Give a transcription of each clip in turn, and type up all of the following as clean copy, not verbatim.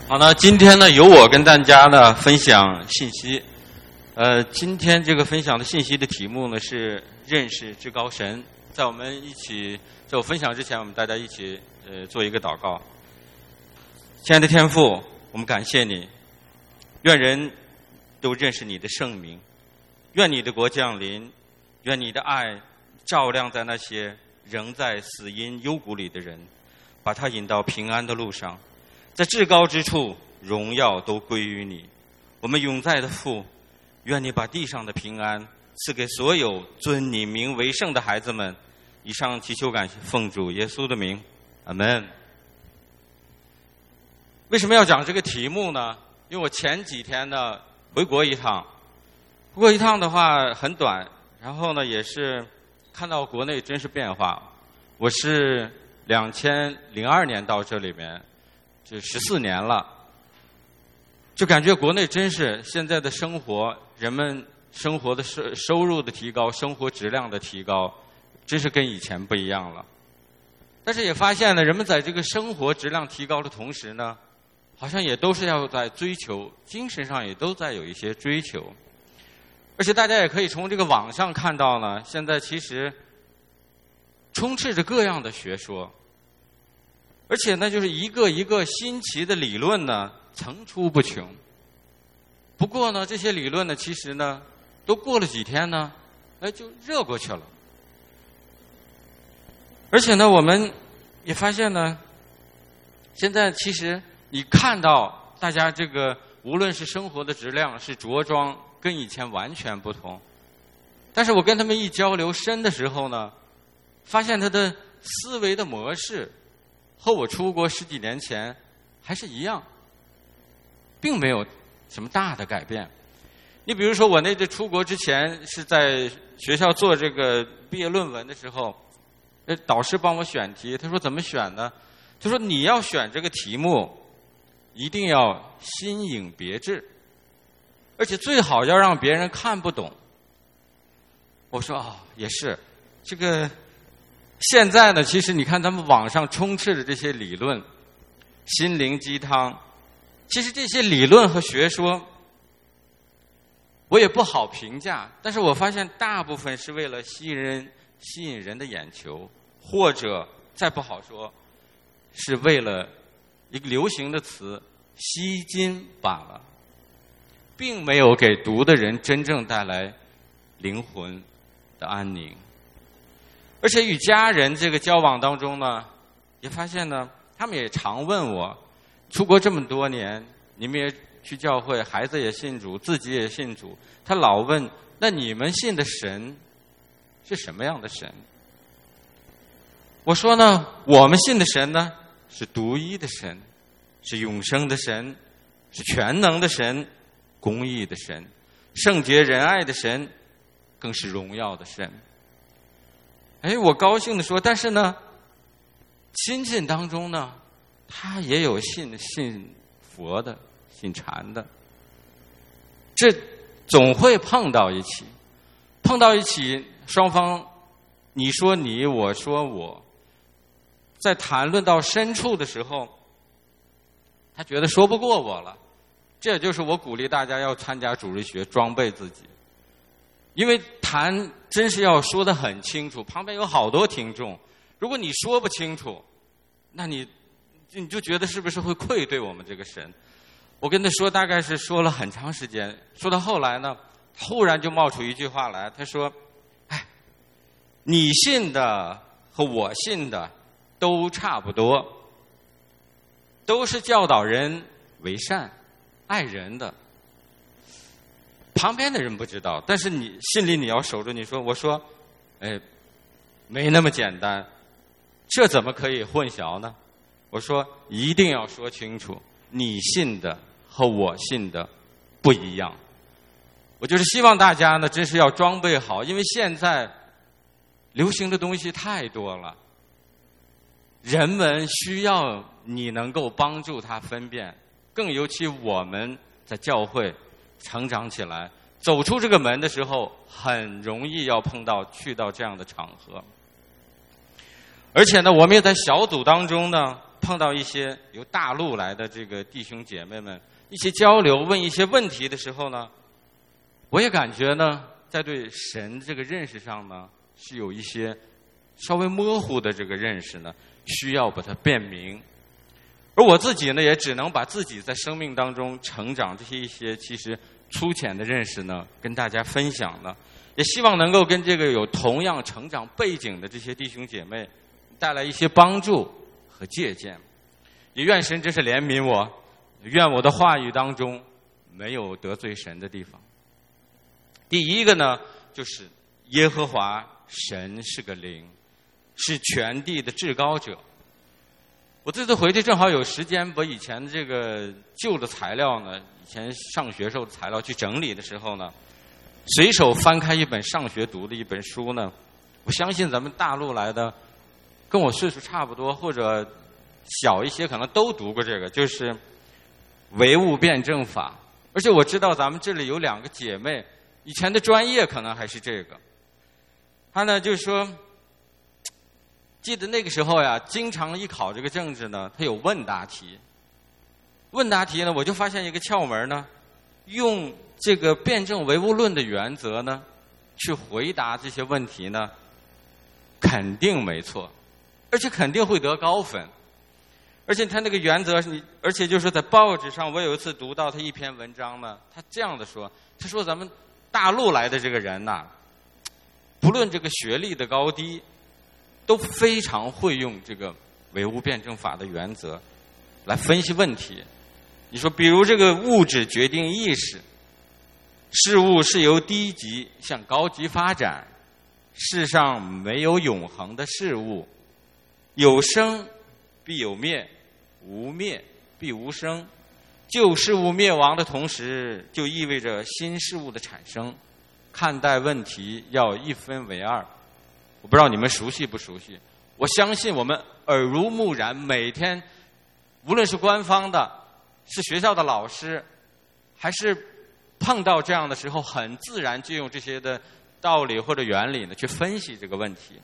好呢，今天呢由我跟大家呢分享信息。今天这个分享的信息的题目呢是认识至高神。在我分享之前，我们大家一起做一个祷告。亲爱的天父，我们感谢你，愿人都认识你的圣名，愿你的国降临，愿你的爱照亮在那些仍在死荫幽谷里的人，把他引到平安的路上。在至高之处，荣耀都归于你。我们永在的父，愿你把地上的平安赐给所有尊你名为圣的孩子们。以上祈求感谢，奉主耶稣的名，阿们。为什么要讲这个题目呢？因为我前几天呢回国一趟的话很短，然后呢也是看到国内真实变化。我是2002年到这里面，就14年了，就感觉国内真是现在的生活，人们生活的收入的提高，生活质量的提高，真是跟以前不一样了。但是也发现呢，人们在这个生活质量提高的同时呢，好像也都是要在追求，精神上也都在有一些追求。而且大家也可以从这个网上看到呢，现在其实充斥着各样的学说，而且呢就是一个一个新奇的理论呢层出不穷。不过呢这些理论呢其实呢都过了几天呢就热过去了。而且呢我们也发现呢，现在其实你看到大家这个无论是生活的质量，是着装，跟以前完全不同。但是我跟他们一交流深的时候呢，发现他的思维的模式和我出国10几年前还是一样，并没有什么大的改变。你比如说我这出国之前是在学校做这个毕业论文的时候，导师帮我选题，他说怎么选呢？他说你要选这个题目一定要新颖别致，而且最好要让别人看不懂。我说也是，这个现在呢其实你看他们网上充斥着这些理论，心灵鸡汤，其实这些理论和学说我也不好评价，但是我发现大部分是为了吸引人的眼球，或者再不好说是为了一个流行的词吸金罢了，并没有给读的人真正带来灵魂的安宁。而且与家人这个交往当中呢，也发现呢，他们也常问我，出国这么多年，你们也去教会，孩子也信主，自己也信主，他老问，那你们信的神是什么样的神？我说呢，我们信的神呢是独一的神，是永生的神，是全能的神，公义的神，圣洁仁爱的神，更是荣耀的神。我高兴地说，但是呢亲戚当中呢，他也有信佛的，信禅的，这总会碰到一起，双方你说你，我说我，在谈论到深处的时候，他觉得说不过我了。这也就是我鼓励大家要参加主日学，装备自己。因为谈真是要说得很清楚，旁边有好多听众，如果你说不清楚，那你就觉得是不是会愧对我们这个神。我跟他说，大概是说了很长时间，说到后来呢，忽然就冒出一句话来，他说，你信的和我信的都差不多，都是教导人为善爱人的。旁边的人不知道，但是你心里你要守着。我说没那么简单，这怎么可以混淆呢？我说一定要说清楚，你信的和我信的不一样。我就是希望大家呢真是要装备好，因为现在流行的东西太多了，人们需要你能够帮助他分辨，更尤其我们在教会成长起来，走出这个门的时候很容易要去到这样的场合。而且呢我们也在小组当中呢碰到一些由大陆来的这个弟兄姐妹们一些交流，问一些问题的时候呢，我也感觉呢，在对神这个认识上呢，是有一些稍微模糊的这个认识呢，需要把它辨明。而我自己呢，也只能把自己在生命当中成长这些一些其实粗浅的认识呢，跟大家分享了，也希望能够跟这个有同样成长背景的这些弟兄姐妹带来一些帮助和借鉴。也愿神真是怜悯我，愿我的话语当中没有得罪神的地方。第一个呢，就是耶和华神是个灵，是全地的至高者。我这次回去正好有时间，把以前这个旧的材料呢，以前上学时候的材料去整理的时候呢，随手翻开一本上学读的一本书呢，我相信咱们大陆来的跟我岁数差不多或者小一些可能都读过这个，就是唯物辩证法。而且我知道咱们这里有2个姐妹以前的专业可能还是这个。她呢就是说，记得那个时候呀，经常一考这个政治呢，它有问答题。问答题呢，我就发现一个窍门呢，用这个辩证唯物论的原则呢，去回答这些问题呢，肯定没错，而且肯定会得高分。而且他那个原则，而且就是在报纸上，我有一次读到他一篇文章呢，他这样的说，他说咱们大陆来的这个人呐，不论这个学历的高低，都非常会用这个唯物辩证法的原则来分析问题。你说比如这个物质决定意识，事物是由低级向高级发展，世上没有永恒的事物，有生必有灭，无灭必无生，旧事物灭亡的同时，就意味着新事物的产生。看待问题要一分为二。我不知道你们熟悉不熟悉，我相信我们耳濡目染，每天无论是官方的，是学校的老师，还是碰到这样的时候，很自然就用这些的道理或者原理呢去分析这个问题。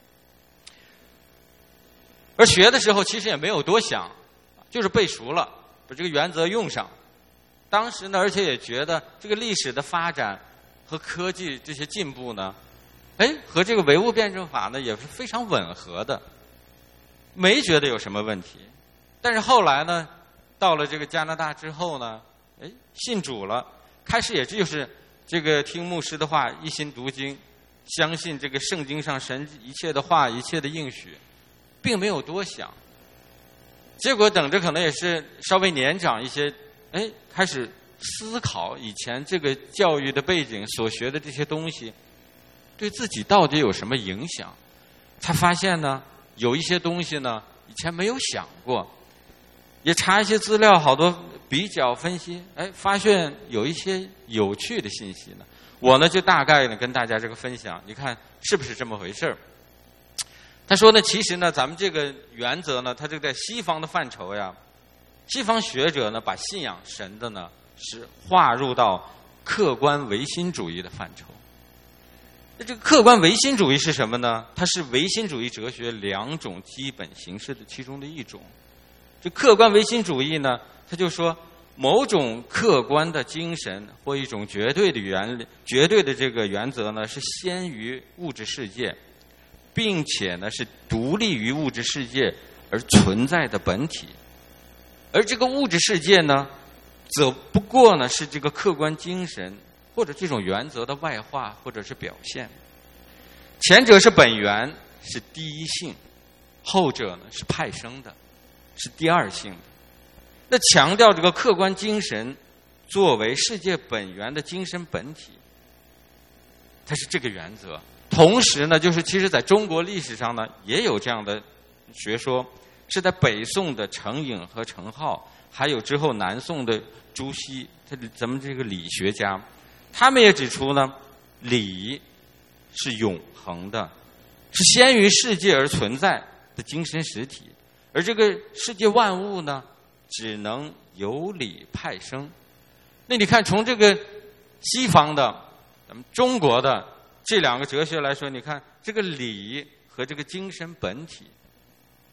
而学的时候其实也没有多想，就是背熟了，把这个原则用上。当时呢，而且也觉得这个历史的发展和科技这些进步呢，和这个唯物辩证法呢也是非常吻合的，没觉得有什么问题。但是后来呢，到了这个加拿大之后呢，信主了，开始也就是这个听牧师的话，一心读经，相信这个圣经上神一切的话，一切的应许，并没有多想。结果等着可能也是稍微年长一些，开始思考以前这个教育的背景所学的这些东西对自己到底有什么影响，才发现呢，有一些东西呢以前没有想过，也查一些资料，好多比较分析，发现有一些有趣的信息呢。我呢就大概呢跟大家这个分享，你看是不是这么回事儿？他说呢，其实呢，咱们这个原则呢，它这个在西方的范畴呀，西方学者呢把信仰神的呢是划入到客观唯心主义的范畴。那这个客观唯心主义是什么呢？它是唯心主义哲学2种基本形式的其中的一种。这客观唯心主义呢，他就说某种客观的精神或一种绝对的这个原则呢，是先于物质世界，并且呢是独立于物质世界而存在的本体。而这个物质世界呢，则不过呢是这个客观精神或者这种原则的外化或者是表现。前者是本源，是第一性；后者呢是派生的，是第二性的。那强调这个客观精神作为世界本源的精神本体，它是这个原则。同时呢，就是其实在中国历史上呢也有这样的学说，是在北宋的程颖和程颢，还有之后南宋的朱熹，咱们这个理学家，他们也指出呢，理是永恒的，是先于世界而存在的精神实体，而这个世界万物呢，只能由理派生。那你看，从这个西方的、咱们中国的这2个哲学来说，你看这个理和这个精神本体，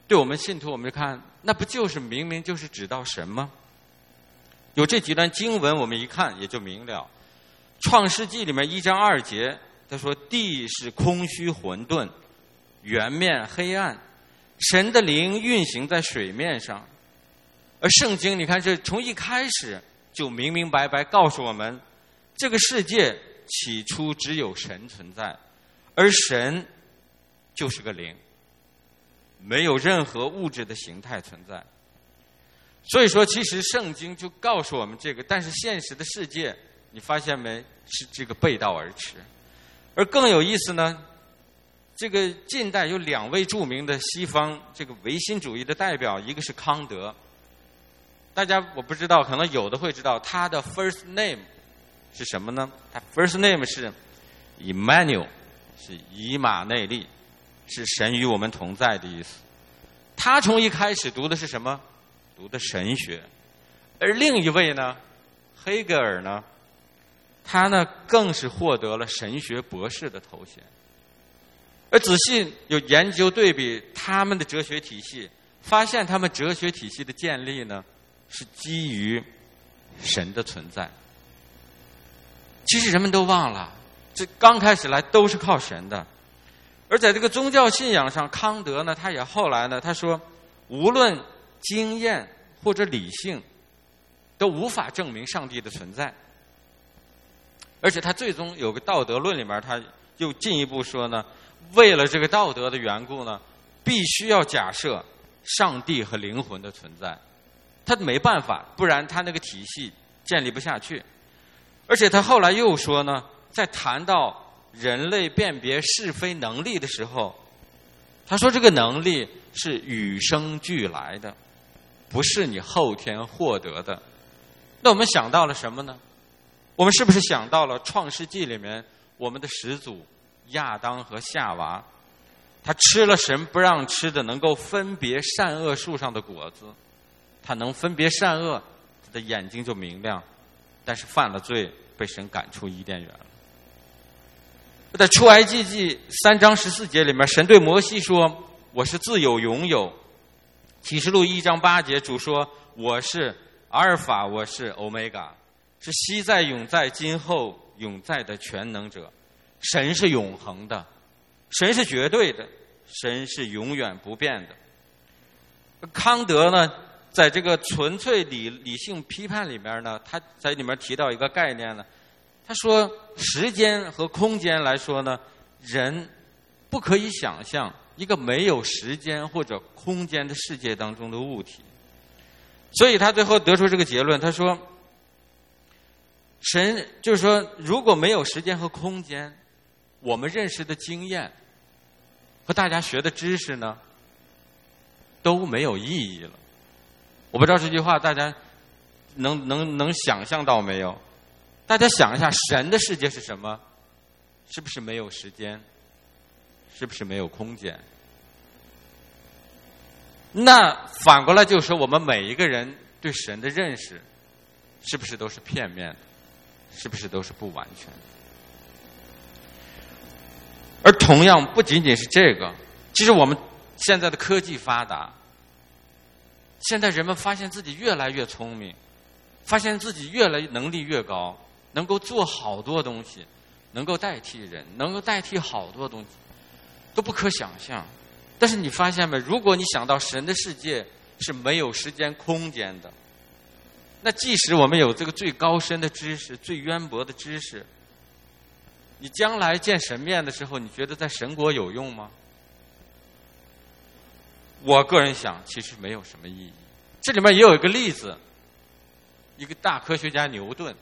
对我们信徒，我们看那不就是明明就是指到神吗？有这几段经文，我们一看也就明了。创世纪里面1章2节，他说地是空虚混沌，原面黑暗，神的灵运行在水面上。而圣经你看，这从一开始就明明白白告诉我们，这个世界起初只有神存在，而神就是个灵，没有任何物质的形态存在。所以说其实圣经就告诉我们这个，但是现实的世界你发现没，是这个背道而驰。而更有意思呢，这个近代有2位著名的西方这个唯心主义的代表，一个是康德，大家我不知道，可能有的会知道，他的 first name 是什么呢？他 first name 是 Emmanuel， 是以马内利，是神与我们同在的意思。他从一开始读的是什么？读的神学。而另一位呢，黑格尔呢，他呢更是获得了神学博士的头衔。而仔细有研究对比他们的哲学体系，发现他们哲学体系的建立呢，是基于神的存在。其实人们都忘了，这刚开始来都是靠神的。而在这个宗教信仰上，康德呢，他也后来呢，他说无论经验或者理性都无法证明上帝的存在。而且他最终有个道德论里面，他又进一步说呢，为了这个道德的缘故呢，必须要假设上帝和灵魂的存在。他没办法，不然他那个体系建立不下去。而且他后来又说呢，在谈到人类辨别是非能力的时候，他说这个能力是与生俱来的，不是你后天获得的。那我们想到了什么呢？我们是不是想到了创世纪里面我们的始祖亚当和夏娃，他吃了神不让吃的能够分别善恶树上的果子，他能分别善恶，他的眼睛就明亮，但是犯了罪，被神赶出伊甸园了。在出埃及记3章14节里面，神对摩西说，我是自有永有。启示录1章8节，主说我是阿尔法，我是欧米伽，是昔在永在今后永在的全能者。神是永恒的，神是绝对的，神是永远不变的。康德呢，在这个纯粹理性批判里面呢，他在里面提到一个概念呢，他说时间和空间来说呢，人不可以想象一个没有时间或者空间的世界当中的物体。所以他最后得出这个结论，他说神就是说，如果没有时间和空间，我们认识的经验和大家学的知识呢都没有意义了。我不知道这句话大家能想象到没有？大家想一下，神的世界是什么？是不是没有时间？是不是没有空间？那反过来就是说，我们每一个人对神的认识是不是都是片面的？是不是都是不完全的？而同样不仅仅是这个，其实我们现在的科技发达，现在人们发现自己越来越聪明，发现自己越来能力越高，能够做好多东西，能够代替人，能够代替好多东西，都不可想象。但是你发现没，如果你想到神的世界是没有时间空间的，那即使我们有这个最高深的知识，最渊博的知识，你将来见神面的时候，你觉得在神国有用吗？我个人想其实没有什么意义。这里面也有一个例子，一个大科学家牛顿，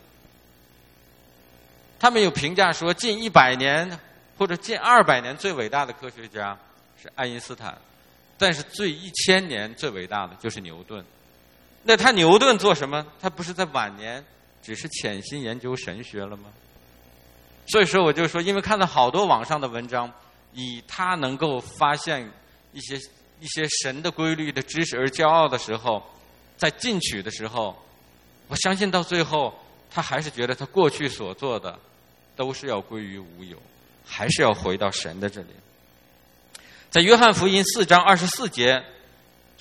他们有评价说近100年或者近200年最伟大的科学家是爱因斯坦，但是最1000年最伟大的就是牛顿。那他牛顿做什么？他不是在晚年只是潜心研究神学了吗？所以说我就说，因为看到好多网上的文章，以他能够发现一些神的规律的知识而骄傲的时候，在进取的时候，我相信到最后他还是觉得他过去所做的都是要归于无有，还是要回到神的这里。在约翰福音4章24节，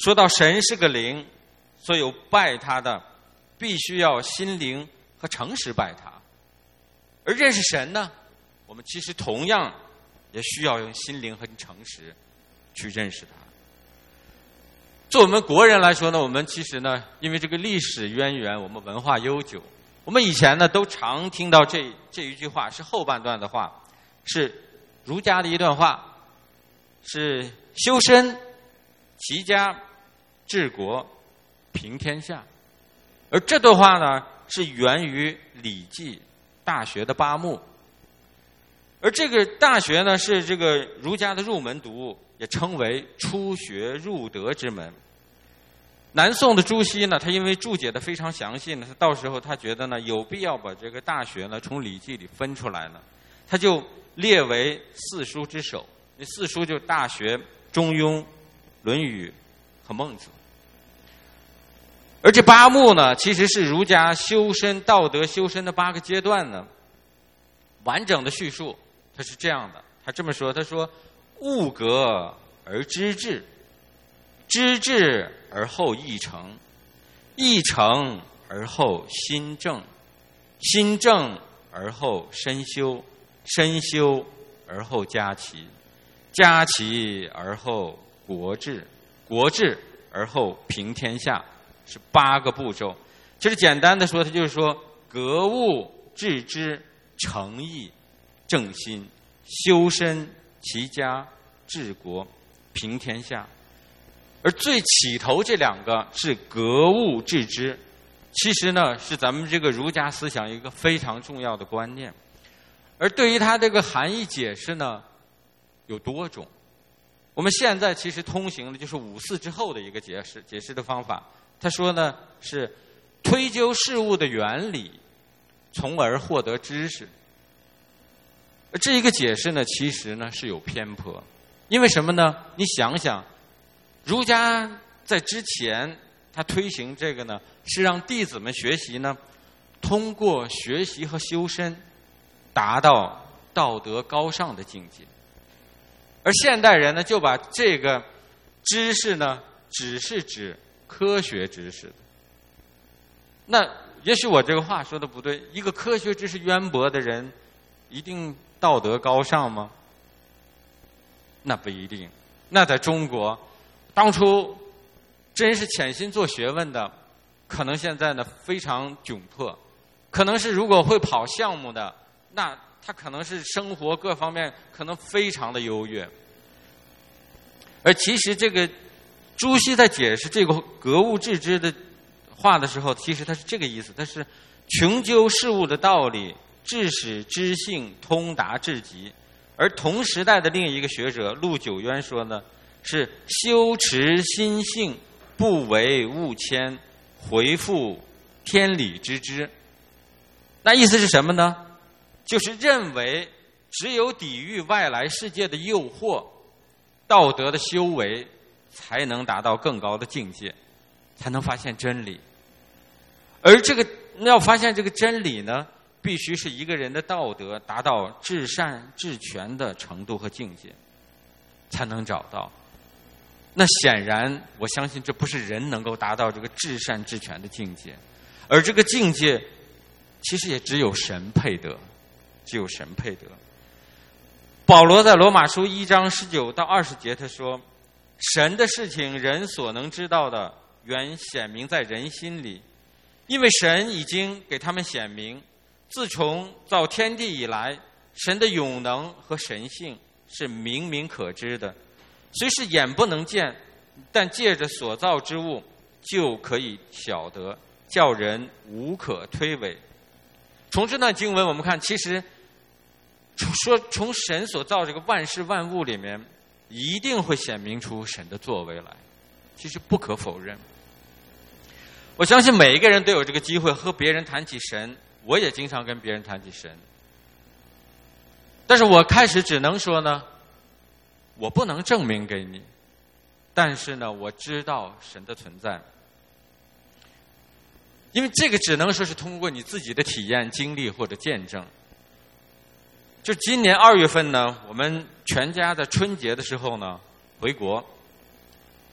说到神是个灵，所有拜他的必须要心灵和诚实拜他。而认识神呢，我们其实同样也需要用心灵和诚实去认识他。作为我们国人来说呢，我们其实呢，因为这个历史渊源，我们文化悠久，我们以前呢都常听到这一句话，是后半段的话，是儒家的一段话，是修身齐家治国平天下。而这段话呢，是源于《礼记·大学》的八目。而这个《大学》呢，是这个儒家的入门读物，也称为初学入德之门。南宋的朱熹呢，他因为注解的非常详细呢，他到时候他觉得呢，有必要把这个《大学》呢从《礼记》里分出来呢，他就列为四书之首。这四书就是《大学》《中庸》《论语》和《孟子》。而这八目呢，其实是儒家修身道德修身的8个阶段呢，完整的叙述。他是这样的，他这么说，他说：物格而知至，知至而后意诚，意诚而后心正，心正而后身修，身修而后家齐，家齐而后国治，国治而后平天下，是8个步骤。其实简单的说，他就是说格物致知，诚意正心，修身齐家治国平天下。而最起头这2个是格物致知，其实呢是咱们这个儒家思想一个非常重要的观念。而对于它这个含义解释呢，有多种。我们现在其实通行的就是五四之后的一个解释的方法。他说呢是推究事物的原理，从而获得知识。这一个解释呢，其实呢是有偏颇。因为什么呢？你想想，儒家在之前他推行这个呢，是让弟子们学习呢，通过学习和修身达到道德高尚的境界。而现代人呢，就把这个知识呢，只是指科学知识的。那也许我这个话说的不对，一个科学知识渊博的人一定道德高尚吗？那不一定。那在中国，当初真是潜心做学问的，可能现在呢非常窘迫。可能是如果会跑项目的，那他可能是生活各方面可能非常的优越。而其实这个朱熹在解释这个格物致知的话的时候，其实他是这个意思，他是穷究事物的道理，致使知性通达至极。而同时代的另一个学者陆九渊说呢，是修持心性，不为物迁，回复天理之知。那意思是什么呢？就是认为只有抵御外来世界的诱惑，道德的修为才能达到更高的境界，才能发现真理。而这个要发现这个真理呢，必须是一个人的道德达到至善至全的程度和境界，才能找到。那显然我相信这不是人能够达到这个至善至全的境界，而这个境界其实也只有神配得，只有神配得。保罗在罗马书1章19到20节他说，神的事情人所能知道的原显明在人心里，因为神已经给他们显明，自从造天地以来，神的永能和神性是明明可知的，虽是眼不能见，但借着所造之物就可以晓得，叫人无可推诿。从这段经文我们看，其实说从神所造这个万事万物里面，一定会显明出神的作为来，其实不可否认。我相信每一个人都有这个机会和别人谈起神，我也经常跟别人谈起神，但是我开始只能说呢，我不能证明给你，但是呢，我知道神的存在。因为这个只能说是通过你自己的体验、经历或者见证。就今年2月份呢，我们全家在春节的时候呢回国，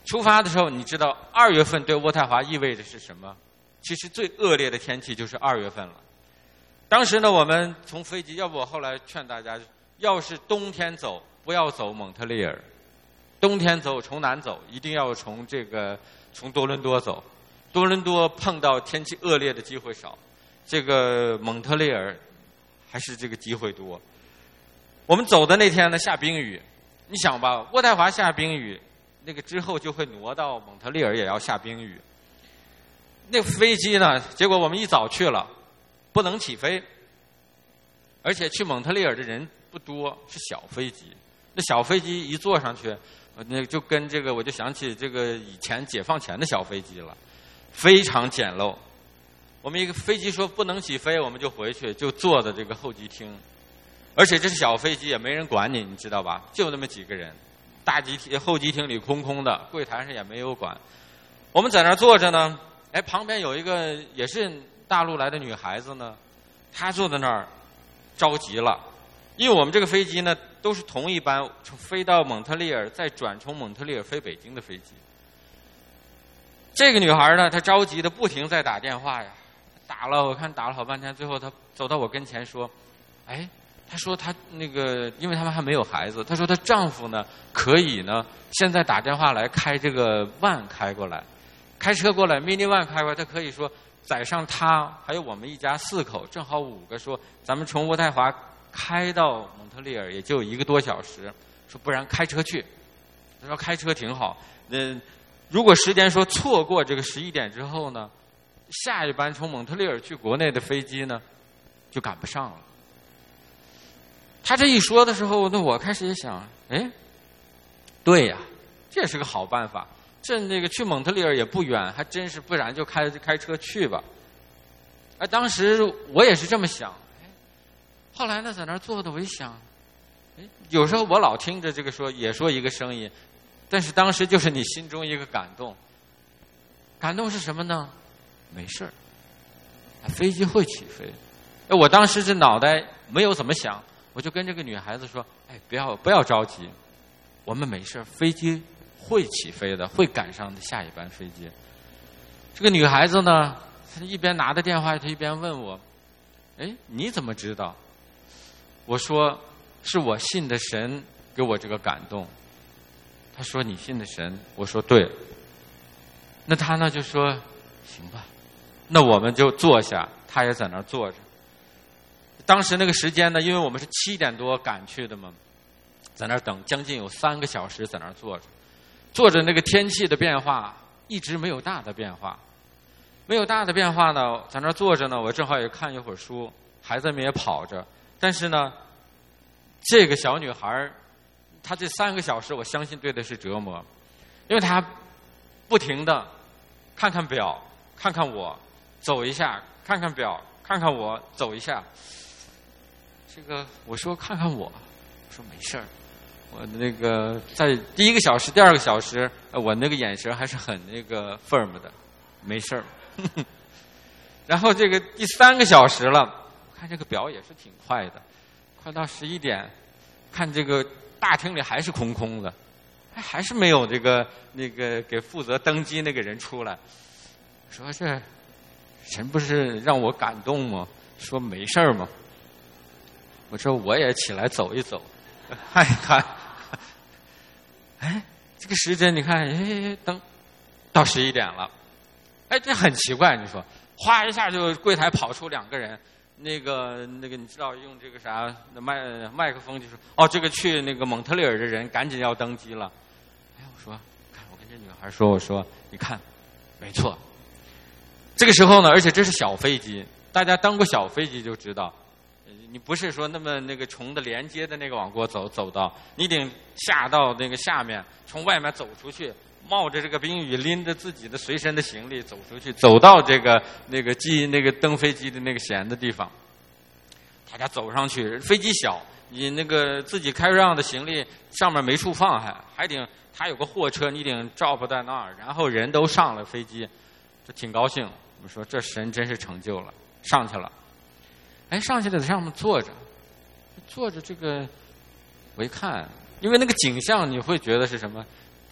出发的时候，你知道2月份对渥太华意味着是什么？其实最恶劣的天气就是2月份了。当时呢，我们从飞机，要不我后来劝大家，要是冬天走，不要走蒙特利尔。冬天走，从南走，一定要从多伦多走。多伦多碰到天气恶劣的机会少，这个蒙特利尔还是这个机会多。我们走的那天呢，下冰雨。你想吧，渥太华下冰雨，那个之后就会挪到蒙特利尔也要下冰雨。那飞机呢，结果我们一早去了，不能起飞，而且去蒙特利尔的人不多，是小飞机。那小飞机一坐上去，那就跟这个我就想起这个以前解放前的小飞机了，非常简陋。我们一个飞机说不能起飞，我们就回去，就坐在这个候机厅。而且这是小飞机，也没人管你，你知道吧？就那么几个人，候机厅里空空的，柜台上也没有管。我们在那儿坐着呢，哎，旁边有一个也是大陆来的女孩子呢，她坐在那儿着急了，因为我们这个飞机呢都是同一班飞到蒙特利尔，再转从蒙特利尔飞北京的飞机。这个女孩呢，她着急的不停在打电话呀，我看打了好半天，最后她走到我跟前说：“哎。”她说她那个，因为他们还没有孩子，她说她丈夫呢可以呢，现在打电话来开这个van开过来，开车过来 mini van 开过来，她可以说载上她还有我们一家4口，正好5个，说咱们从渥太华开到蒙特利尔也就1个多小时，说不然开车去。她说开车挺好，如果时间说错过这个11点之后呢，下一班从蒙特利尔去国内的飞机呢就赶不上了。他这一说的时候，那我开始也想，哎，对呀，这也是个好办法。那个去蒙特利尔也不远，还真是，不然就开车去吧。哎，当时我也是这么想。哎，后来呢，在那儿坐的，我一想，哎，有时候我老听着这个也说一个声音，但是当时就是你心中一个感动。感动是什么呢？没事儿，飞机会起飞。哎，我当时这脑袋没有怎么想。我就跟这个女孩子说：“哎，不要着急，我们没事，飞机会起飞的，会赶上的下一班飞机。”这个女孩子呢，她一边拿着电话，她一边问我：“哎，你怎么知道？”我说：“是我信的神给我这个感动。”她说：“你信的神？”我说：“对。”那她呢就说：“行吧。”那我们就坐下，她也在那儿坐着。当时那个时间呢，因为我们是7点多赶去的嘛，在那儿等将近有3个小时，在那儿坐着那个天气的变化一直没有大的变化，呢，在那儿坐着呢，我正好也看一会儿书，孩子们也跑着，但是呢，这个小女孩她这3个小时，我相信对的是折磨，因为她不停的看看表，看看我，走一下，看看表，看看我，走一下。这个我说看看我说没事儿，我那个在第1个小时、第2个小时，我那个眼神还是很那个 firm 的，没事儿。然后这个第3个小时了，我看这个表也是挺快的，快到11点，看这个大厅里还是空空的，还是没有那个给负责登机那个人出来。说这神不是让我感动吗？说没事儿吗？我说我也起来走一走，看一看。哎，这个时针你看，哎，等到11点了。哎，这很奇怪，你说，哗一下就柜台跑出2个人，那个你知道用这个啥麦克风就说，哦，这个去那个蒙特利尔的人赶紧要登机了。哎，我说，看我跟这女孩说，我说你看，没错。这个时候呢，而且这是小飞机，大家登过小飞机就知道。你不是说那么那个重的连接的那个往过走到，你得下到那个下面，从外面走出去，冒着这个冰雨，拎着自己的随身的行李走出去，走到这个那个登飞机的那个舷的地方，大家走上去，飞机小，你那个自己开让的行李上面没处放，还得他有个货车，你得drop在那儿，然后人都上了飞机，这挺高兴。我们说这神真是成就了，上去了。哎，上去了在上面坐着这个，我一看，因为那个景象你会觉得是什么？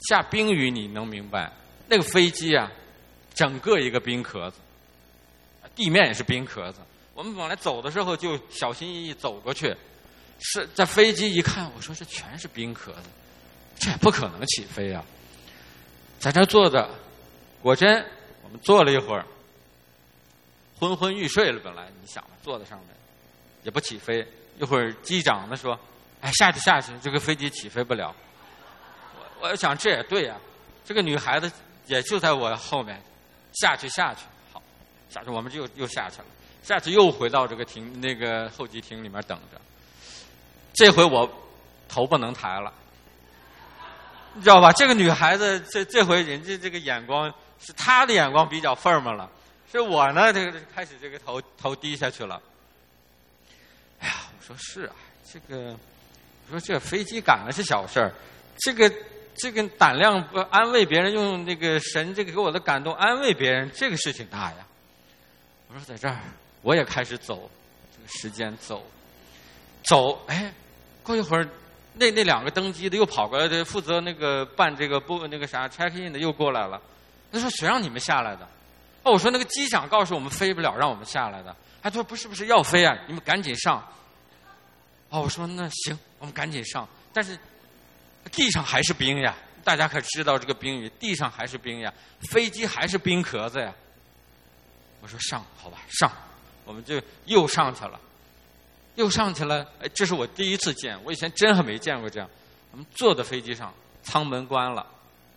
下冰雨你能明白，那个飞机啊，整个一个冰壳子，地面也是冰壳子。我们本来走的时候就小心翼翼走过去，是在飞机一看，我说这全是冰壳子，这也不可能起飞啊！在这坐着，果真我们坐了一会儿，昏昏欲睡了。本来你想吧，坐在上面也不起飞。一会儿机长呢说：“哎，下去，这个飞机起飞不了。”我想这也对啊，这个女孩子也就在我后面，下去，好，下去我们就又下去了，下去又回到这个那个候机厅里面等着。这回我头不能抬了，你知道吧？这个女孩子这回人家这个眼光是她的眼光比较愤懑了，是我呢这个开始这个头低下去了。哎呀，我说是啊，我说这飞机赶了是小事儿，这个胆量不安慰别人，用那个神这个给我的感动安慰别人，这个事情大呀。我说在这儿我也开始走，这个时间走，哎，过一会儿那两个登机的又跑过来，负责那个办这个那个啥 check in 的又过来了。他说谁让你们下来的？哦，我说那个机长告诉我们飞不了，让我们下来的。他说不是要飞啊，你们赶紧上。哦，我说那行，我们赶紧上。但是地上还是冰呀，大家可知道这个冰雨，地上还是冰呀，飞机还是冰壳子呀。我说上，好吧，上，我们就又上去了。哎，这是我第一次见，我以前真还没见过这样。我们坐在飞机上，舱门关了，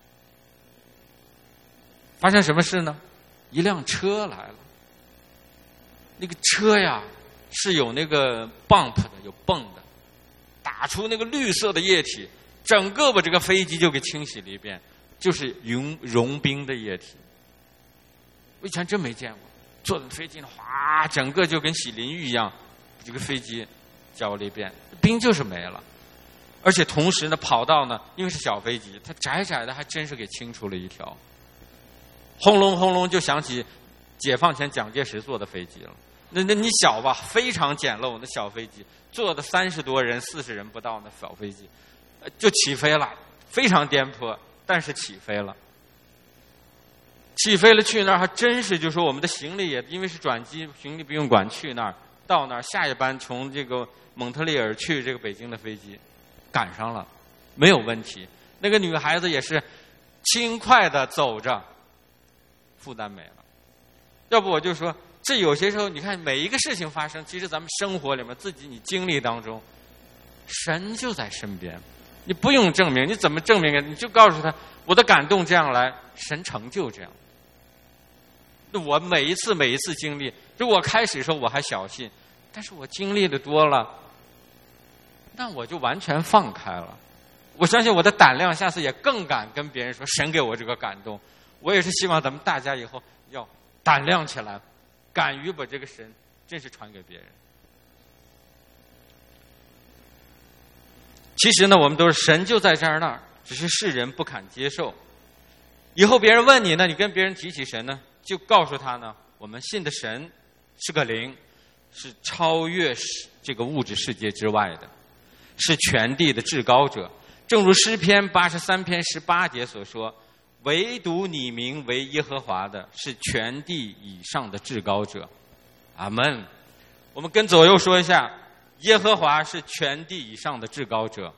发生什么事呢？一辆车来了。那个车呀是有那个 bump 的，有泵的，打出那个绿色的液体，整个把这个飞机就给清洗了一遍，就是融冰的液体。我以前真没见过，坐在飞机上，哗，整个就跟洗淋浴一样，这个飞机浇了一遍，冰就是没了。而且同时呢，跑道呢，因为是小飞机，它窄窄的，还真是给清出了一条。轰隆轰隆就响起解放前蒋介石坐的飞机了。那你小吧，非常简陋，那小飞机坐的30多人、40人不到，那小飞机就起飞了，非常颠簸，但是起飞了。起飞了去那儿还真是，就说我们的行李也因为是转机，行李不用管，去那儿到那儿下一班从这个蒙特利尔去这个北京的飞机赶上了，没有问题。那个女孩子也是轻快的走着，负担没了。要不我就说，这有些时候你看每一个事情发生，其实咱们生活里面自己你经历当中，神就在身边，你不用证明，你怎么证明啊？你就告诉他，我的感动这样来，神成就这样。那我每一次经历，就我开始的时候我还小心，但是我经历的多了，那我就完全放开了。我相信我的胆量下次也更敢跟别人说，神给我这个感动。我也是希望咱们大家以后要胆量起来，敢于把这个神真是传给别人。其实呢，我们都是神就在这儿那儿，只是世人不肯接受。以后别人问你呢，你跟别人提起神呢，就告诉他呢，我们信的神是个灵，是超越这个物质世界之外的，是全地的至高者。正如诗篇83篇18节所说，唯独你名为耶和华的，是全地以上的至高者。阿们。我们跟左右说一下，耶和华是全地以上的至高者。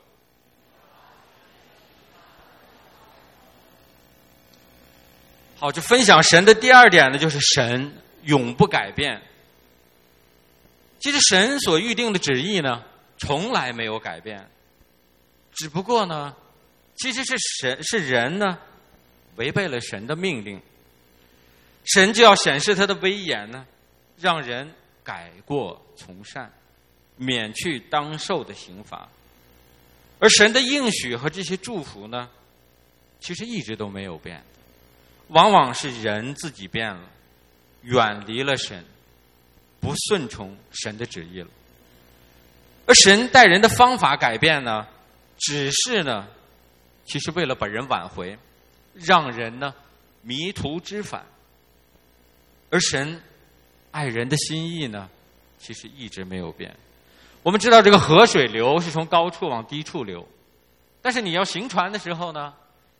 好，这分享神的第二点呢，就是神永不改变。其实神所预定的旨意呢，从来没有改变，只不过呢，其实是人呢违背了神的命令，神就要显示他的威严呢，让人改过从善，免去当受的刑罚。而神的应许和这些祝福呢，其实一直都没有变，往往是人自己变了，远离了神，不顺从神的旨意了。而神待人的方法改变呢，只是呢，其实为了把人挽回，让人呢迷途知返。而神爱人的心意呢，其实一直没有变。我们知道这个河水流是从高处往低处流，但是你要行船的时候呢，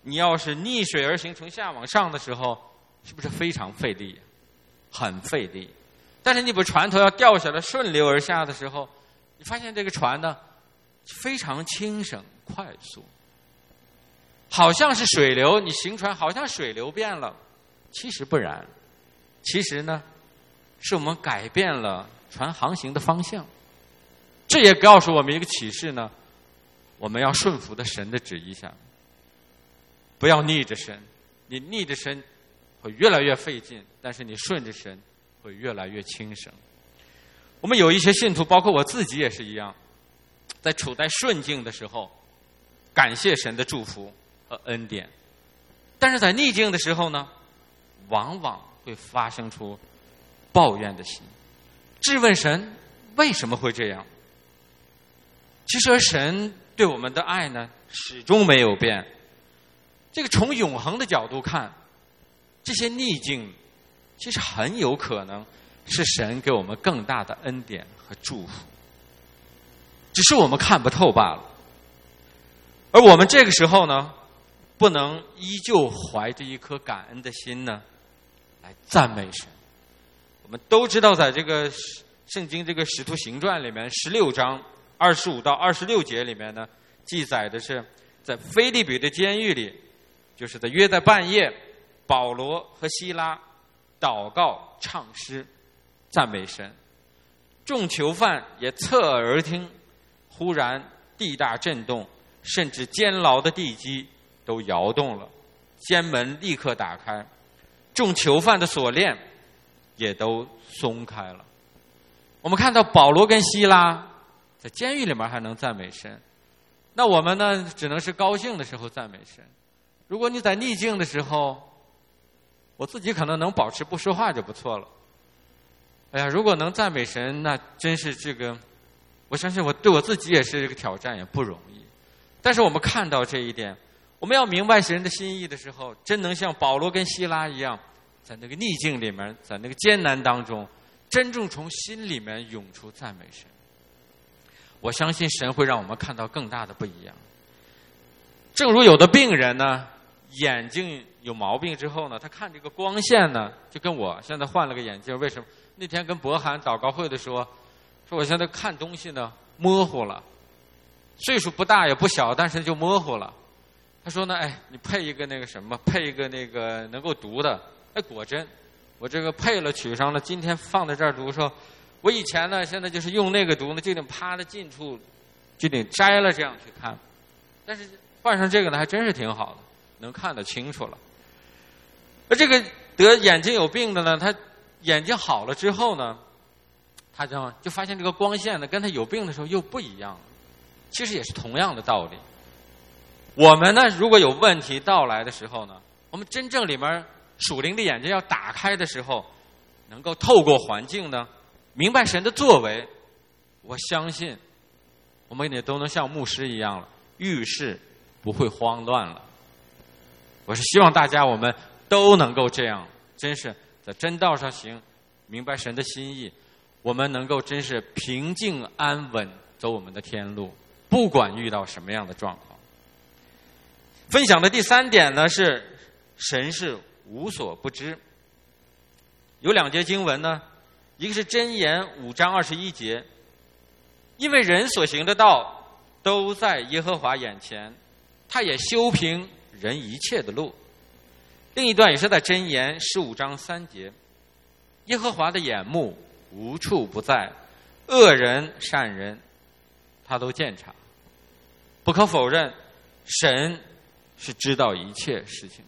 你要是逆水而行，从下往上的时候，是不是非常费力？很费力。但是你把船头要掉下来，顺流而下的时候，你发现这个船呢，非常轻省快速，好像是水流，你行船好像水流变了，其实不然。其实呢，是我们改变了船航行的方向。这也告诉我们一个启示呢，我们要顺服在神的旨意下，不要逆着神。你逆着神会越来越费劲，但是你顺着神会越来越轻省。我们有一些信徒，包括我自己也是一样，在处在顺境的时候，感谢神的祝福和恩典，但是在逆境的时候呢，往往会发生出抱怨的心，质问神为什么会这样。其实神对我们的爱呢，始终没有变。这个从永恒的角度看，这些逆境其实很有可能是神给我们更大的恩典和祝福，只是我们看不透罢了。而我们这个时候呢，不能依旧怀着一颗感恩的心呢，来赞美神。我们都知道，在这个圣经这个使徒行传里面16章25到26节里面呢，记载的是在腓立比的监狱里，就是在约在半夜，保罗和希拉祷告唱诗赞美神，众囚犯也侧耳而听。忽然地大震动，甚至监牢的地基都摇动了，监门立刻打开，众囚犯的锁链也都松开了。我们看到保罗跟希拉在监狱里面还能赞美神，那我们呢，只能是高兴的时候赞美神。如果你在逆境的时候，我自己可能能保持不说话就不错了。哎呀，如果能赞美神，那真是这个，我相信对我自己也是一个挑战，也不容易。但是我们看到这一点，我们要明白神的心意的时候，真能像保罗跟希拉一样，在那个逆境里面，在那个艰难当中，真正从心里面涌出赞美神。我相信神会让我们看到更大的不一样。正如有的病人呢，眼睛有毛病之后呢，他看这个光线呢，就跟我现在换了个眼镜。为什么？那天跟博涵祷告会的说我现在看东西呢模糊了，岁数不大也不小，但是就模糊了。他说呢，哎，你配一个那个什么，配一个那个能够读的。哎，果真，我这个配了取上了，今天放在这儿读的时候，我以前呢，现在就是用那个读呢，就得趴在近处，就得摘了这样去看。但是换上这个呢，还真是挺好的，能看得清楚了。而这个得眼睛有病的呢，他眼睛好了之后呢，他就发现这个光线呢，跟他有病的时候又不一样了。其实也是同样的道理。我们呢，如果有问题到来的时候呢，我们真正里面属灵的眼睛要打开的时候，能够透过环境呢，明白神的作为，我相信我们也都能像牧师一样了，遇事不会慌乱了。我是希望大家我们都能够这样，真是在真道上行，明白神的心意，我们能够真是平静安稳走我们的天路，不管遇到什么样的状况。分享的第3点呢，是神是无所不知。有2节经文呢，一个是箴言5章21节，因为人所行的道都在耶和华眼前，他也修平人一切的路。另一段也是在箴言15章3节，耶和华的眼目无处不在，恶人善人他都鉴察。不可否认，神是知道一切事情。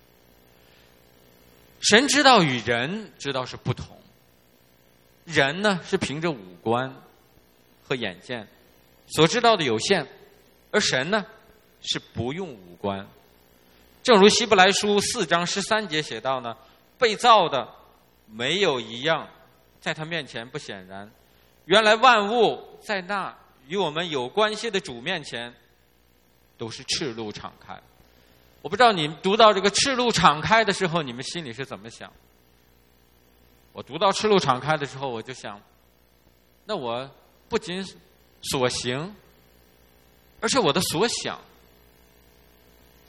神知道与人知道是不同，人呢是凭着五官和眼见所知道的有限，而神呢是不用五官。正如希伯来书4章13节写到呢，被造的没有一样在他面前不显然，原来万物在那与我们有关系的主面前都是赤露敞开。我不知道你们读到这个赤露敞开的时候，你们心里是怎么想？我读到赤露敞开的时候，我就想，那我不仅所行，而且我的所想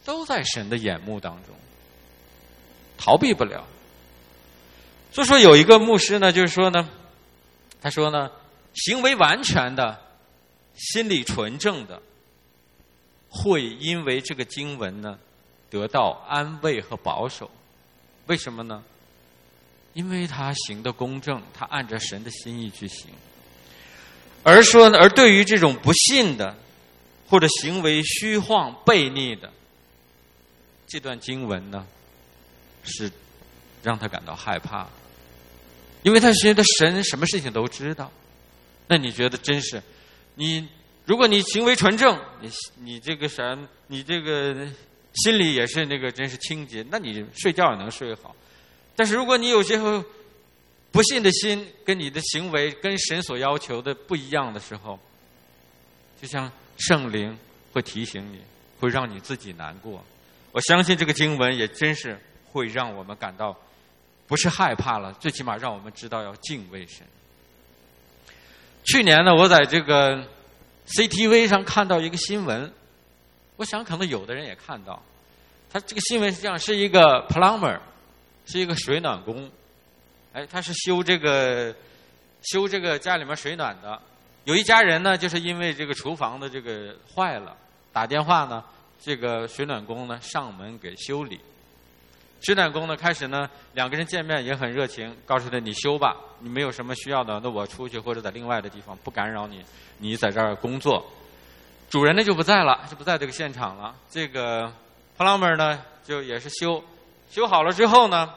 都在神的眼目当中，逃避不了。所以说有一个牧师呢，就是说呢，他说呢，行为完全的、心理纯正的，会因为这个经文呢得到安慰和保守。为什么呢？因为他行的公正，他按着神的心意去行。而对于这种不信的或者行为虚晃悖逆的，这段经文呢是让他感到害怕，因为他觉得神什么事情都知道。那你觉得真是如果你行为纯正，你这个你这个心里也是那个真是清洁，那你睡觉也能睡好。但是如果你有些不信的心，跟你的行为跟神所要求的不一样的时候，就像圣灵会提醒你，会让你自己难过。我相信这个经文也真是会让我们感到不是害怕了，最起码让我们知道要敬畏神。去年呢，我在这个 CTV 上看到一个新闻，我想可能有的人也看到，他这个新闻实际上是一个 plumber， 是一个水暖工，他是修这个家里面水暖的。有一家人呢，就是因为这个厨房的这个坏了，打电话呢，这个水暖工呢上门给修理。水暖工呢开始呢两个人见面也很热情，告诉他你修吧，你没有什么需要的，那我出去或者在另外的地方不干扰你，你在这儿工作。主人呢就不在了，就不在这个现场了。这个 plumber 呢就也是修好了之后呢，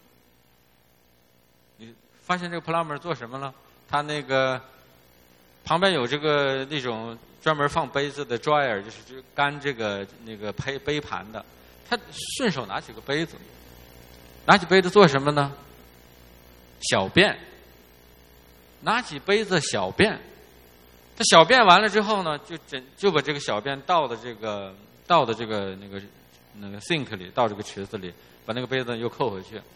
你发现这个 plumber 做什么了？他那个旁边有这个那种专门放杯子的 dryer， 就是干这个那个杯盘的。他顺手拿起个杯子，拿起杯子做什么呢？小便。拿起杯子小便。他小便完了之后呢，就把这个小便倒的这个那个 sink 里，倒这个池子里，把那个杯子又扣回去。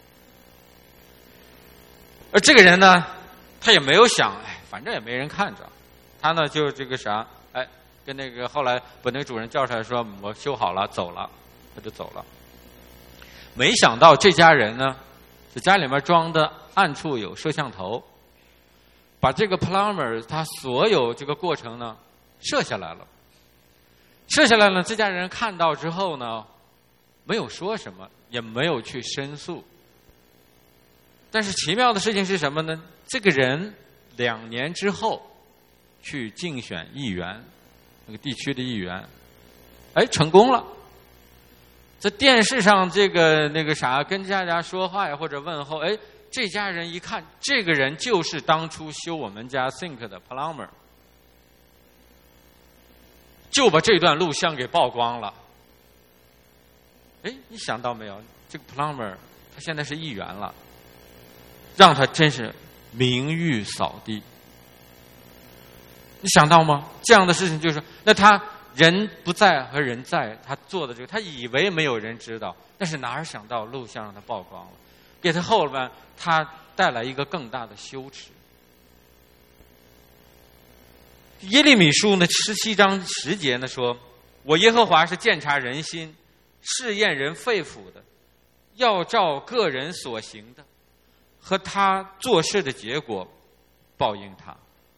而这个人呢，他也没有想，反正也没人看着，他呢就这个跟那个后来把那个主人叫出来说，我修好了，走了。他就走了。没想到这家人呢，在家里面装的暗处有摄像头，把这个 plumber 他所有这个过程呢摄下来了。摄下来了，这家人看到之后呢，没有说什么，也没有去申诉。但是奇妙的事情是什么呢？这个人2年之后去竞选议员，那个地区的议员，成功了。在电视上跟大家说话呀，或者问候，这家人一看，这个人就是当初修我们家 sink 的 plumber， 就把这段录像给曝光了。你想到没有？这个 plumber 他现在是议员了，让他真是名誉扫地。你想到吗？这样的事情就是，那他人不在和人在，他做的这个，他以为没有人知道，但是哪儿想到录像让他曝光了，给他后面他带来一个更大的羞耻。耶利米书呢17章10节呢说，我耶和华是鉴察人心，试验人肺腑的，要照个人所行的和他做事的结果报应他。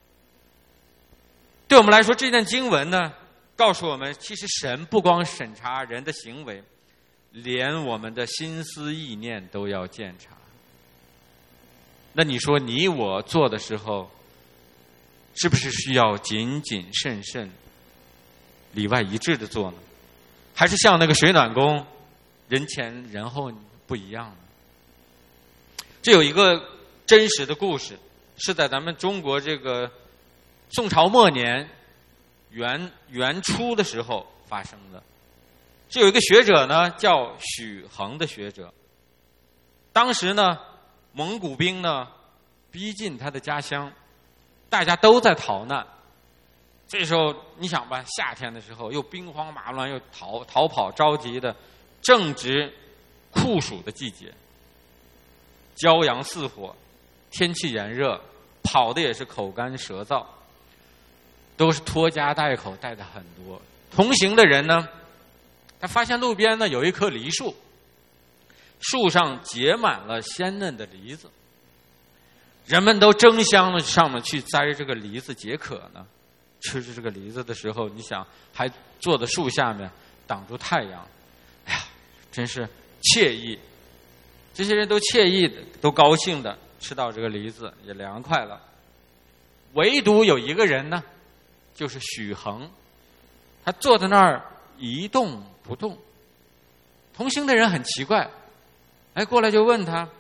对我们来说，这段经文呢告诉我们，其实神不光审查人的行为，连我们的心思意念都要鉴察。那你说你我做的时候，是不是需要谨谨慎慎、里外一致的做呢？还是像那个水暖工，人前人后不一样呢？这有一个真实的故事，是在咱们中国这个宋朝末年元初的时候发生的。是有一个学者呢，叫许衡的学者。当时呢，蒙古兵呢逼近他的家乡，大家都在逃难。这时候你想吧，夏天的时候又兵荒马乱，又逃跑着急的，正值酷暑的季节，骄阳似火，天气炎热，跑的也是口干舌燥，都是拖家带口带的很多。同行的人呢， 他发现路边呢有一棵梨树，树上结满了鲜嫩的梨子，人们都争相的上面去摘这个梨子解渴呢。吃着这个梨子的时候，你想还坐在树下面挡住太阳，哎呀，真是惬意。这些人都惬意的，都高兴的吃到这个梨子，也凉快了。唯独有一个人呢，就是许衡，他坐在那儿一动不动。同行的人很奇怪，过来就问他，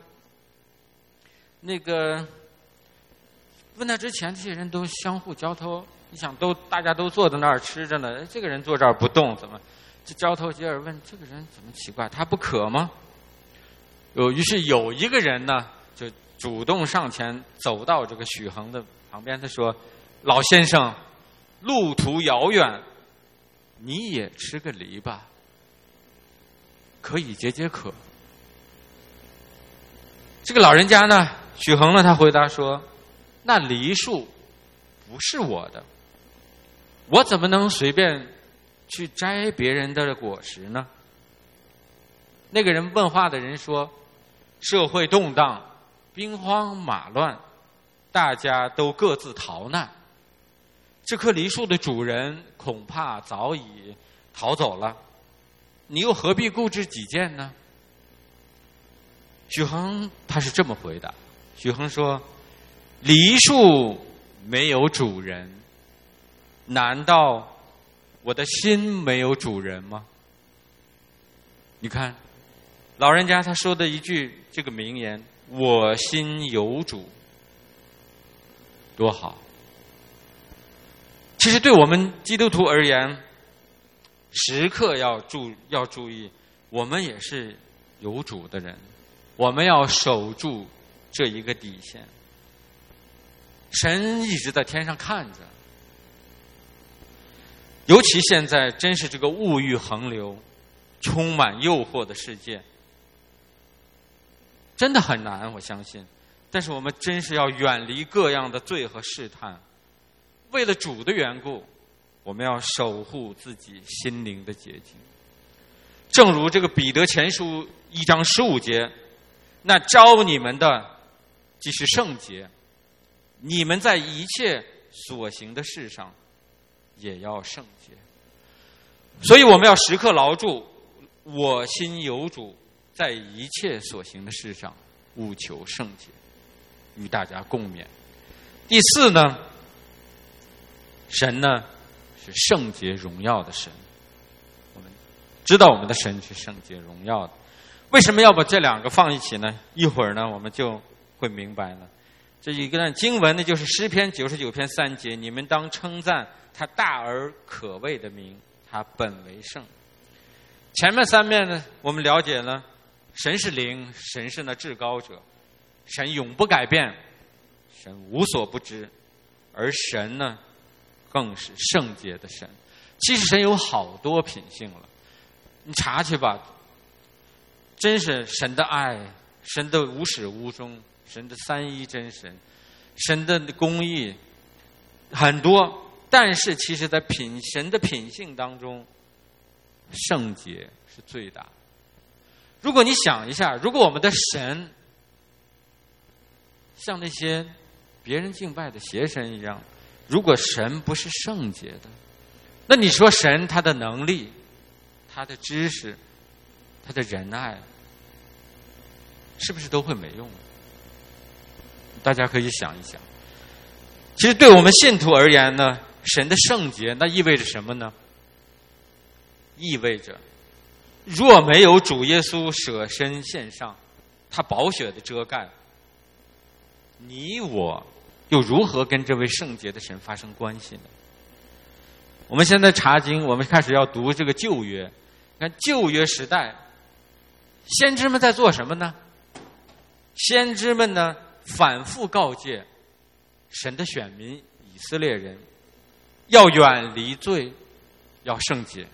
问他之前，这些人都相互交头，你想大家都坐在那儿吃着呢，这个人坐这儿不动，怎么这交头接耳问这个人怎么奇怪？他不渴吗？于是有一个人呢，就主动上前走到这个许衡的旁边，他说：“老先生，路途遥远，你也吃个梨吧，可以解解渴。”这个老人家呢，许衡呢，他回答说：“那梨树不是我的，我怎么能随便去摘别人的果实呢？”那个人问话的人说：“社会动荡，兵荒马乱，大家都各自逃难。这棵梨树的主人恐怕早已逃走了，你又何必固执己见呢？”许衡他是这么回答。许衡说：“梨树没有主人，难道我的心没有主人吗？”你看，老人家他说的一句这个名言，我心有主，多好。其实对我们基督徒而言，时刻要注意，我们也是有主的人，我们要守住这一个底线。神一直在天上看着，尤其现在真是这个物欲横流，充满诱惑的世界，真的很难，我相信。但是我们真是要远离各样的罪和试探，为了主的缘故，我们要守护自己心灵的洁净。正如这个彼得前书1章15节，那招你们的即是圣洁，你们在一切所行的事上也要圣洁。所以我们要时刻牢住我心有主，在一切所行的事上务求圣洁，与大家共勉。第四呢，神呢是圣洁荣耀的神，我们知道我们的神是圣洁荣耀的。为什么要把这两个放一起呢？一会儿呢我们就会明白了。这一个经文呢，就是诗篇99篇3节，你们当称赞他大而可畏的名，他本为圣。前面3面呢，我们了解了神是灵，神是那至高者，神永不改变，神无所不知，而神呢更是圣洁的神。其实神有好多品性了，你查去吧，真是神的爱，神的无始无终，神的三一真神，神的公义很多。但是其实在神的品性当中，圣洁是最大。如果你想一下，如果我们的神像那些别人敬拜的邪神一样，如果神不是圣洁的，那你说神他的能力，他的知识，他的仁爱，是不是都会没用？大家可以想一想。其实对我们信徒而言呢，神的圣洁那意味着什么呢？意味着若没有主耶稣舍身献上，他宝血的遮盖，你我又如何跟这位圣洁的神发生关系呢？我们现在查经，我们开始要读这个旧约。看旧约时代，先知们在做什么呢？先知们呢反复告诫神的选民以色列人要远离罪，要圣洁。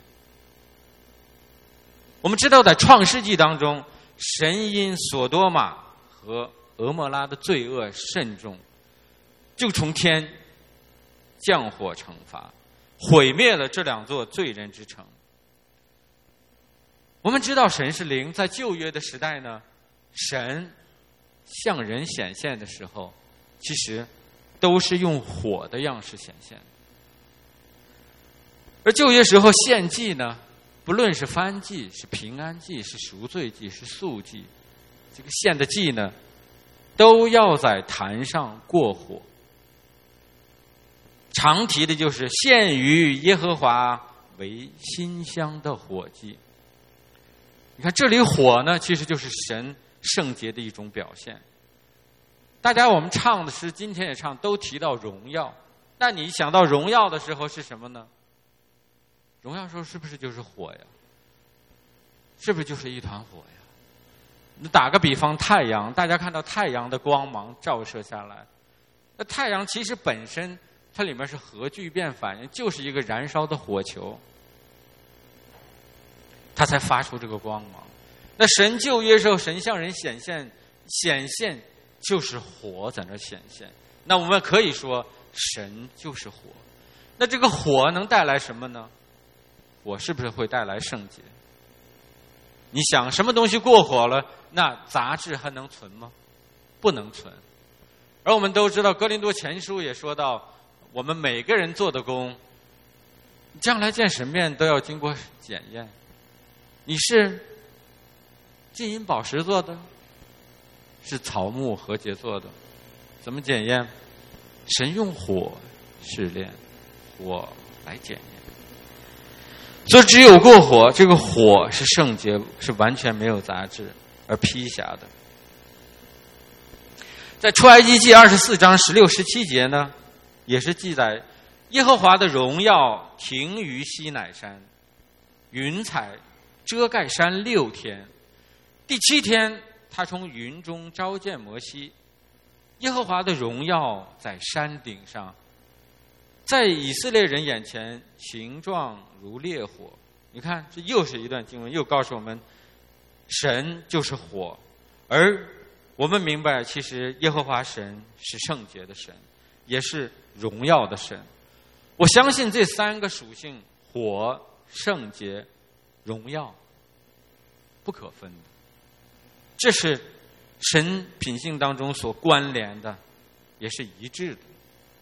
我们知道在创世纪当中，神因索多玛和俄摩拉的罪恶甚重，就从天降火惩罚，毁灭了这两座罪人之城。 我们知道神是灵，在旧约的时代呢，神向人显现的时候，其实都是用火的样式显现。而旧约时候献祭呢，不论是燔祭、是平安祭、是赎罪祭、是素祭，这个献的祭呢，都要在坛上过火。常提的就是献于耶和华为馨香的火祭。你看这里火呢，其实就是神圣洁的一种表现。大家我们唱的诗，今天也唱，都提到荣耀。那你想到荣耀的时候是什么呢？荣耀时候是不是就是火呀？是不是就是一团火呀？你打个比方，太阳，大家看到太阳的光芒照射下来，那太阳其实本身它里面是核聚变反应，就是一个燃烧的火球，它才发出这个光芒。那神旧约时候，神向人显现就是火在那显现。那我们可以说神就是火。那这个火能带来什么呢？火是不是会带来圣洁？你想什么东西过火了，那杂质还能存吗？不能存。而我们都知道哥林多前书也说到，我们每个人做的工，将来见神面都要经过检验。你是金银宝石做的，是草木禾秸做的，怎么检验？神用火试炼，火来检验。所以只有过火，这个火是圣洁，是完全没有杂质而披霞的。在出埃及记24章16、17节呢，也是记载耶和华的荣耀停于西乃山，云彩遮盖山6天，第7天他从云中召见摩西，耶和华的荣耀在山顶上，在以色列人眼前形状如烈火。你看，这又是一段经文，又告诉我们神就是火。而我们明白，其实耶和华神是圣洁的神，也是荣耀的神。我相信这3个属性，火、圣洁、荣耀，不可分的，这是神品性当中所关联的，也是一致的。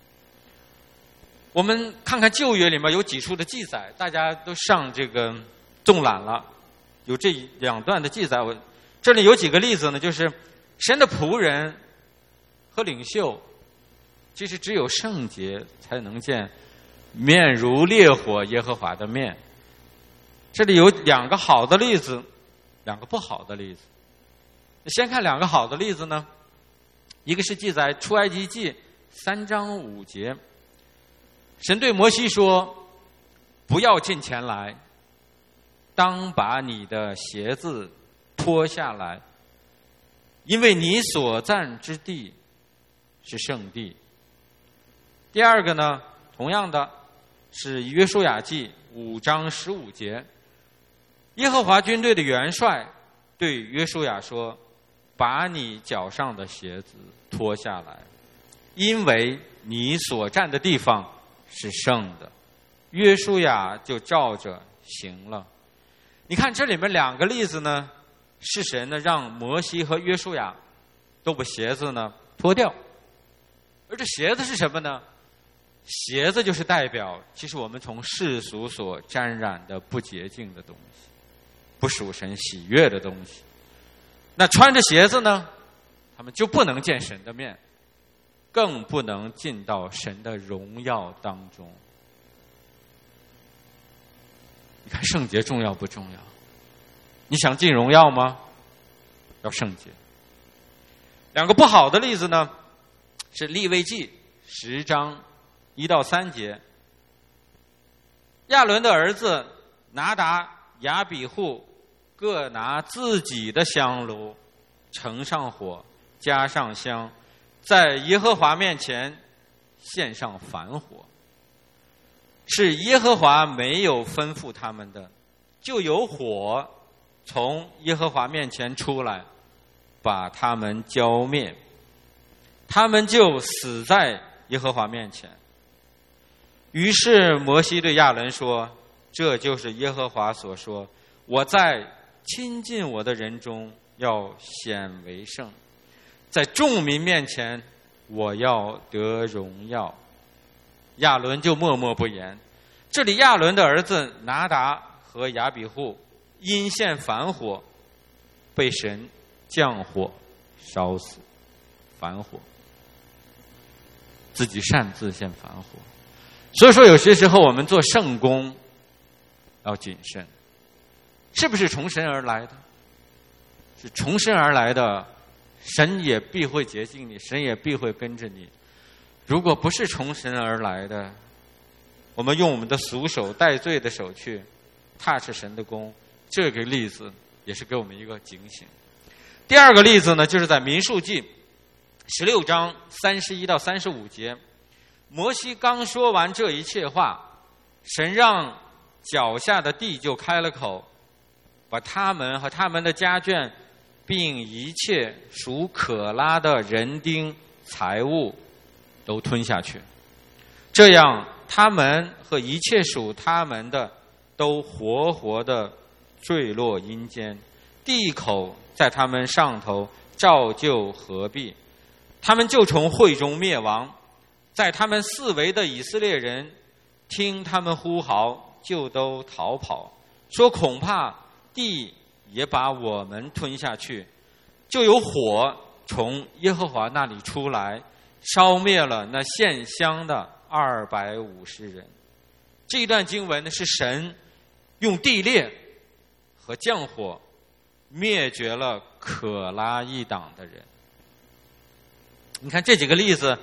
我们看看旧约里面有几处的记载，大家都上这个纵览了，有这2段的记载。我这里有几个例子呢，就是神的仆人和领袖，其实只有圣洁才能见面如烈火耶和华的面。这里有2个好的例子，2个不好的例子。先看2个好的例子呢，一个是记载出埃及记3章5节，神对摩西说，不要近前来，当把你的鞋子脱下来，因为你所站之地是圣地。第2个呢，同样的是约书亚记5章15节，耶和华军队的元帅对约书亚说，把你脚上的鞋子脱下来，因为你所站的地方是圣的。约书亚就照着行了。你看这里面2个例子呢，是神呢让摩西和约书亚都把鞋子呢脱掉。而这鞋子是什么呢？鞋子就是代表，其实我们从世俗所沾染的不洁净的东西，不属神喜悦的东西。那穿着鞋子呢，他们就不能见神的面，更不能进到神的荣耀当中。你看圣洁重要不重要？你想进荣耀吗？要圣洁。2个不好的例子呢，是利未记10章1到3节，亚伦的儿子拿达、亚比户各拿自己的香炉，盛上火，加上香，在耶和华面前献上燔火。是耶和华没有吩咐他们的，就有火从耶和华面前出来，把他们浇灭，他们就死在耶和华面前。于是摩西对亚伦说，这就是耶和华所说，我在亲近我的人中要显为圣，在众民面前我要得荣耀。亚伦就默默不言。这里亚伦的儿子拿达和亚比户因献反火，被神降火烧死。反火，自己擅自献反火。所以说有些时候我们做圣工要谨慎，是不是从神而来的？是从神而来的，神也必会洁净你，神也必会跟着你。如果不是从神而来的，我们用我们的俗手带罪的手去踏实神的工，这个例子也是给我们一个警醒。第二个例子呢，就是在民数记16章31到35节，摩西刚说完这一切话，神让脚下的地就开了口，把他们和他们的家眷并一切属可拉的人丁财物都吞下去，这样他们和一切属他们的都活活的坠落阴间，地口在他们上头照旧合闭，他们就从会中灭亡。在他们四围的以色列人听他们呼号，就都逃跑，说恐怕地也把我们吞下去。就有火从耶和华那里出来，烧灭了那献香的250人。这一段经文呢，是神用地裂和降火灭绝了可拉一党的人。你看这几个例子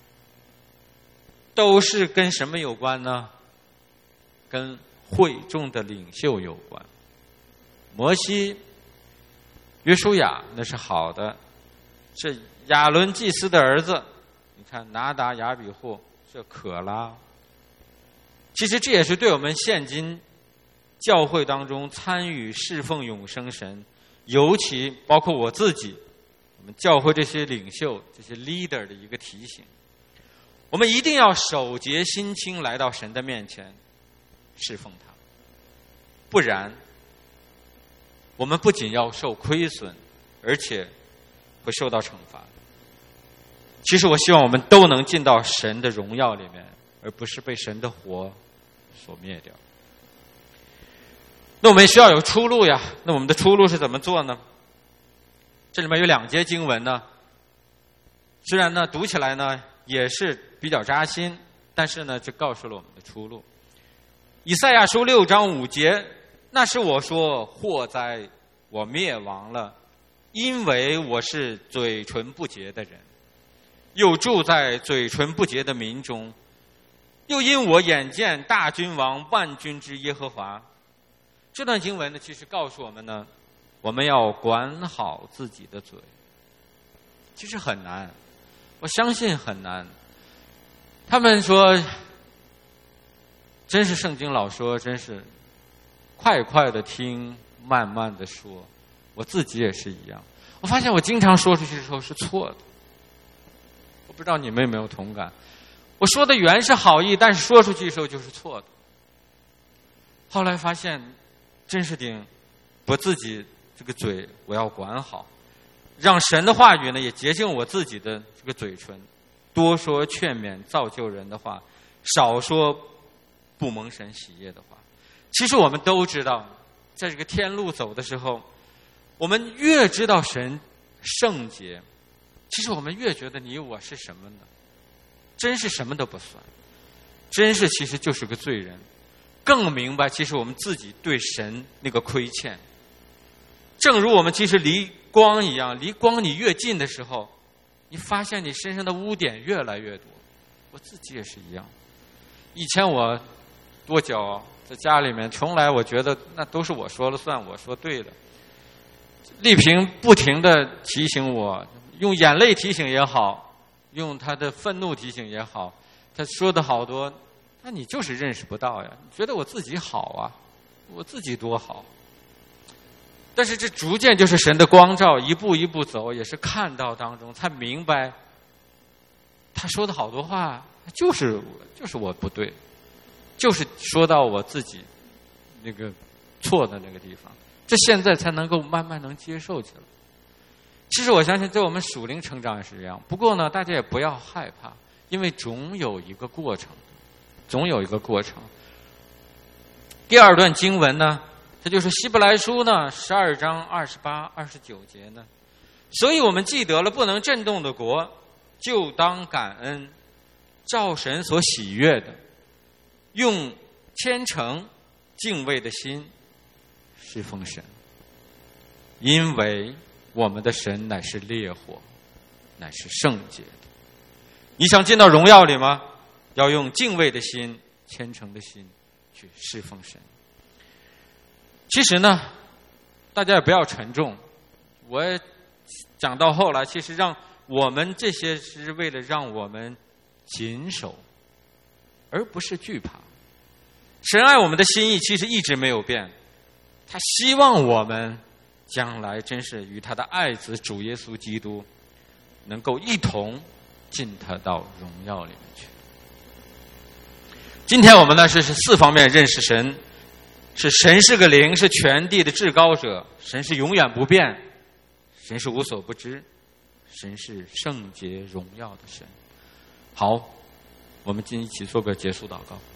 都是跟什么有关呢？跟会众的领袖有关。摩西、约书亚那是好的，是亚伦祭司的儿子，你看拿达、亚比户，这可拉。其实这也是对我们现今教会当中参与侍奉永生神，尤其包括我自己，我们教会这些领袖、这些 leader 的一个提醒。我们一定要手洁心清来到神的面前侍奉他，不然我们不仅要受亏损，而且会受到惩罚。其实我希望我们都能进到神的荣耀里面，而不是被神的火所灭掉。那我们需要有出路呀，那我们的出路是怎么做呢？这里面有2节经文呢，虽然呢读起来呢也是比较扎心，但是呢就告诉了我们的出路。以赛亚书6章5节，那是我说祸哉，我灭亡了，因为我是嘴唇不洁的人，又住在嘴唇不洁的民中，又因我眼见大君王万军之耶和华。这段经文呢，其实告诉我们呢，我们要管好自己的嘴。其实很难，我相信很难。他们说，真是圣经老说，真是快快的听，慢慢的说。我自己也是一样，我发现我经常说出去的时候是错的。我不知道你们有没有同感？我说的原是好意，但是说出去的时候就是错的。后来发现，真是我自己这个嘴我要管好，让神的话语呢也洁净我自己的这个嘴唇，多说劝勉造就人的话，少说不蒙神喜悦的话。其实我们都知道，在这个天路走的时候，我们越知道神圣洁，其实我们越觉得你我是什么呢？真是什么都不算，真是其实就是个罪人。更明白其实我们自己对神那个亏欠。正如我们其实离光一样，离光你越近的时候，你发现你身上的污点越来越多。我自己也是一样。以前我多久在家里面，从来我觉得那都是我说了算，我说对了。丽萍不停地提醒我，用眼泪提醒也好，用他的愤怒提醒也好，他说的好多，那你就是认识不到呀，你觉得我自己好啊，我自己多好。但是这逐渐就是神的光照，一步一步走，也是看到当中才明白，他说的好多话就是我不对，就是说到我自己那个错的那个地方， 这现在才能够慢慢能接受起来。其实我相信对我们属灵成长也是这样，不过呢，大家也不要害怕，因为总有一个过程，总有一个过程。第二段经文呢，这就是希伯来书呢12章28、29节呢。所以我们记得了不能震动的国，就当感恩，照神所喜悦的，用虔诚敬畏的心侍奉神，因为我们的神乃是烈火，乃是圣洁的。你想进到荣耀里吗？要用敬畏的心、虔诚的心去侍奉神。其实呢，大家也不要沉重。我讲到后来，其实让我们这些是为了让我们谨守，而不是惧怕。神爱我们的心意其实一直没有变，他希望我们将来真是与他的爱子主耶稣基督能够一同进他到荣耀里面去。今天我们呢是4方面认识神，是神是个灵，是全地的至高者，神是永远不变，神是无所不知，神是圣洁荣耀的神。好，我们今天一起做个结束祷告。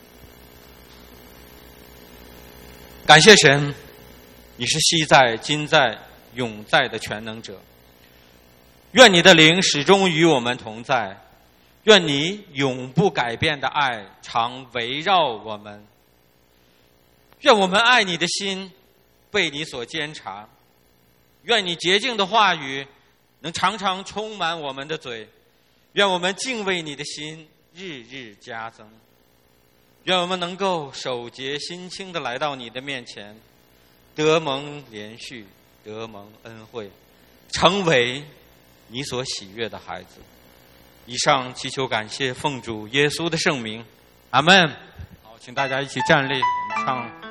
感谢神，你是昔在、今在、永在的全能者。愿你的灵始终与我们同在，愿你永不改变的爱常围绕我们。愿我们爱你的心被你所监察，愿你洁净的话语能常常充满我们的嘴，愿我们敬畏你的心日日加增，愿我们能够守节心清的来到你的面前，得蒙连续，得蒙恩惠，成为你所喜悦的孩子。以上祈求感谢，奉主耶稣的圣名，阿们。好，请大家一起站立，我们唱